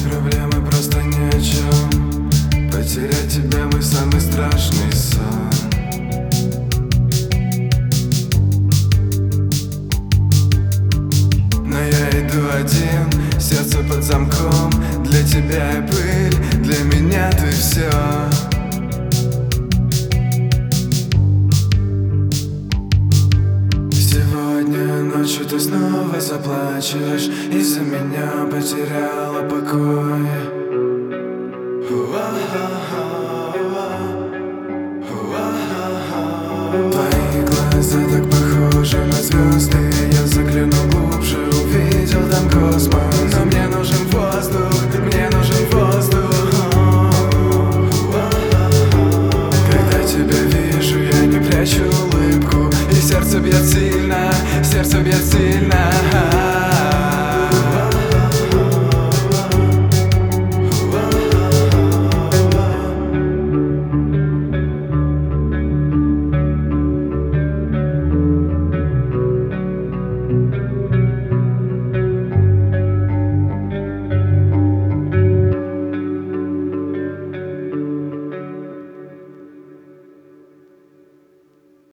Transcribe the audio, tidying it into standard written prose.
проблемы просто ни о чем. Потерять тебя мой самый страшный сон. Но я иду один, сердце под замком. Для тебя я пыль, для меня ты все. Сегодня ночью ты снова заплачешь. Из-за меня потеряла покой. Твои глаза так похожи на звезды. Я заглянул глубже, увидел там космос. Но мне нужен воздух, мне нужен воздух. Когда тебя вижу, я не прячу улыбку. И сердце бьет сильно, сердце бьет сильно.